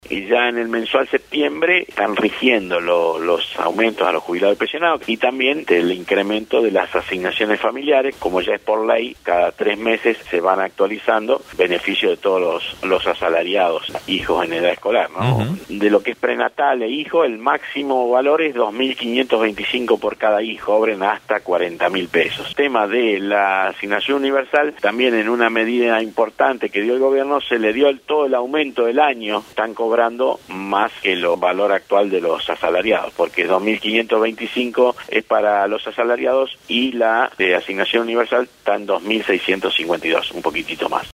Y ya en el mensual septiembre están rigiendo los aumentos a los jubilados y pensionados y también el incremento de las asignaciones familiares, como ya es por ley, cada 3 meses se van actualizando, beneficio de todos los asalariados, hijos en edad escolar, ¿no? De lo que es prenatal e hijo, el máximo valor es 2.525 por cada hijo, obren hasta 40.000 pesos. Tema de la asignación universal, también en una medida importante que dio el gobierno, se le dio todo el aumento del año, están cobrando más que el valor actual de los asalariados, porque 2.525 es para los asalariados y la de asignación universal está en 2.652, un poquitito más.